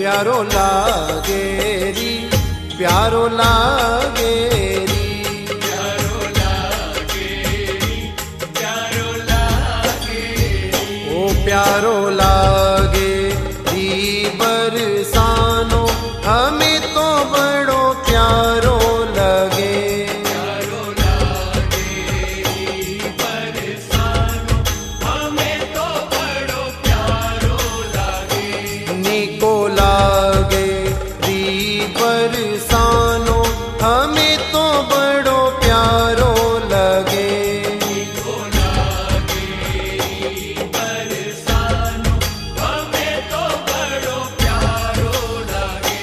प्यारो लागे री, प्यारो लागे री, प्यारो लागे री, प्यारो लागे री। ओ प्यारो लागे री बरसानो, हमें तो बड़ो प्यारो लगे। प्यारो लागे री बरसानो, हमें तो बड़ो प्यारो लागे। निको लागे री बरसानो, हमें तो बड़ो प्यारो लगे। निको लागे री बरसानो, हमें तो बड़ो प्यारो लागे।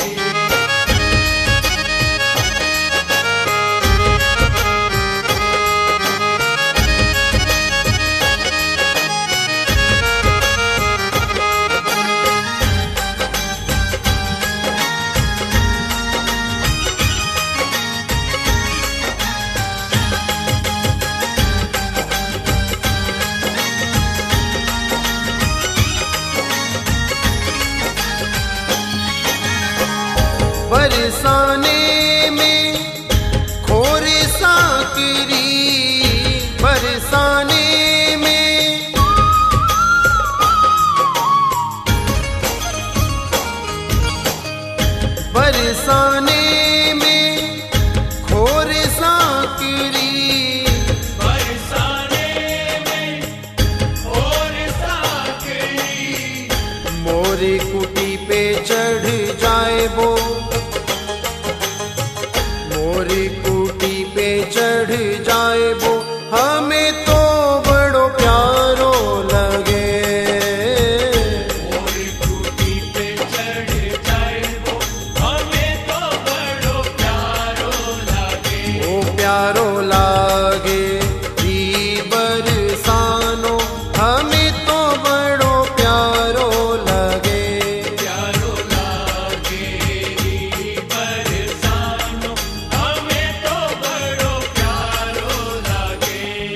बरसाने में खोरे साकरी, बरसाने में बरसाने में खोरे साकरी, बरसाने में और साकरी। मोरी कुटी पे चढ़ जाए वो, मोरी कुटी पे चढ़ जाए वो, हमें तो बड़ो प्यारो लगे। मोरी कुटी पे चढ़ जाए वो, हमें तो बड़ो प्यारो लागे। ओ प्यारो लागे री बरसानो, हमें तो बड़ो प्यारो लगे। प्यारो लागे री बरसानो, हमें तो बड़ो प्यारो लागे।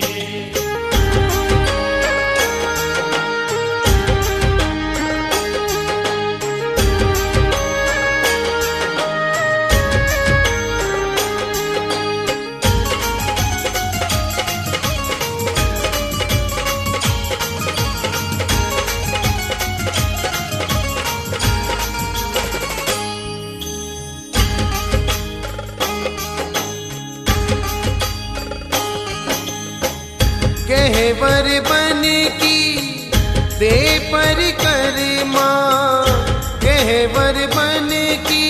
कहवर बन की दे परिक्रमा, कहवर बन की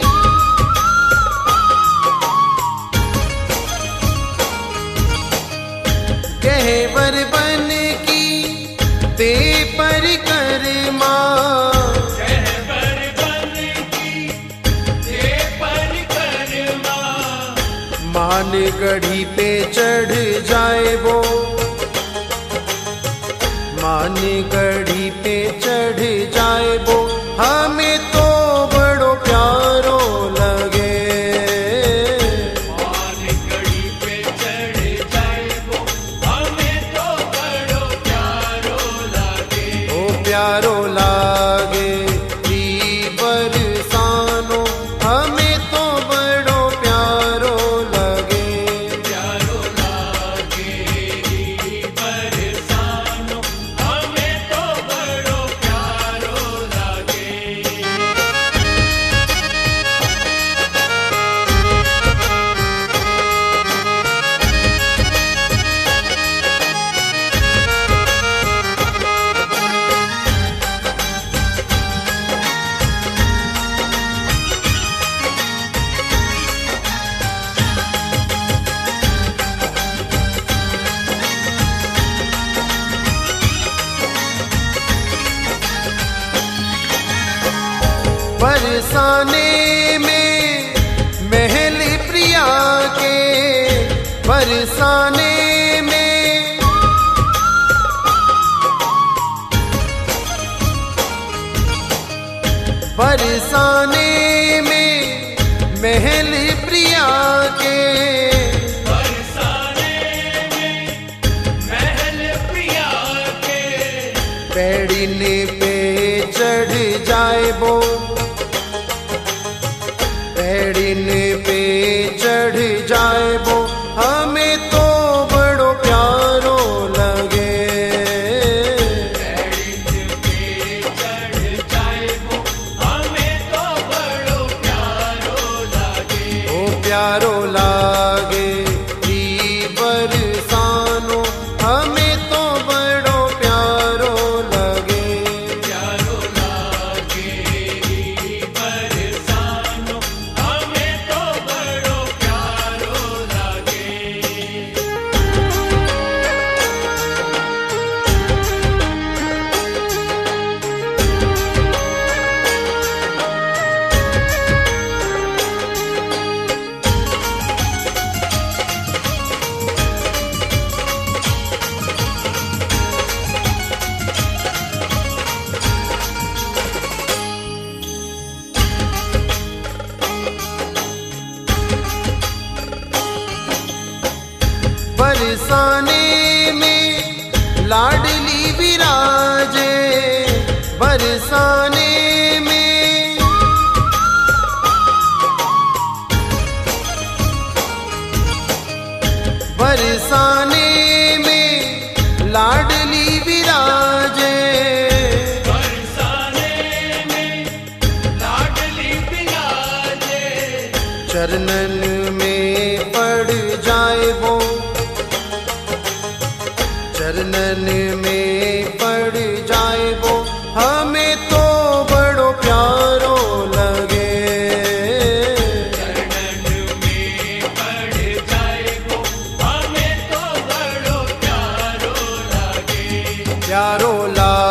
कहवर बन की दे परिक्रमा, कहवर बन की दे परिक्रमा। मान गढ़ी पे चढ़ जाए वो, मान गढ़ी पे चढ़ जाए वो, हमें तो बड़ो प्यारो लगे। मान गढ़ी पे चढ़ जाए वो, हमें तो बड़ो प्यारो लागे। ओ प्यारो लागे री बरसानो, हमें तो बड़ो प्यारो लगे। प्यारो लागे री बरसानो, हमें तो बड़ो प्यारो लागे। बरसाने में महल प्रिया के, बरसाने में बरसाने में महल प्रिया के, बरसाने में महल प्रिया के। पैड़ीने पे चढ़ जाए जाए वो, पैड़िन पे चढ़ जाए वो, हमें तो बड़ो प्यारो लगे। पैड़िन पे चढ़ जाए वो, हमें तो बड़ो प्यारो लगे। ओ प्यारो लागे ई बरसानो, हमें तो बड़ो प्यारो लगे। प्यारो लागे ई बरसानो, हमें तो बड़ो प्यारो लगे। बरसाने में लाडली विराजे, बरसाने में बरसाने में लाडली विराजे। बरसाने में लाडली बिराजे, चरणन में पड़ जाए वो, चरणन में पड़ जाए वो, हमें तो बड़ो प्यारो लगे। चरणन में पड़ जाए वो, हमें तो बड़ो प्यारो लगे। प्यारो ला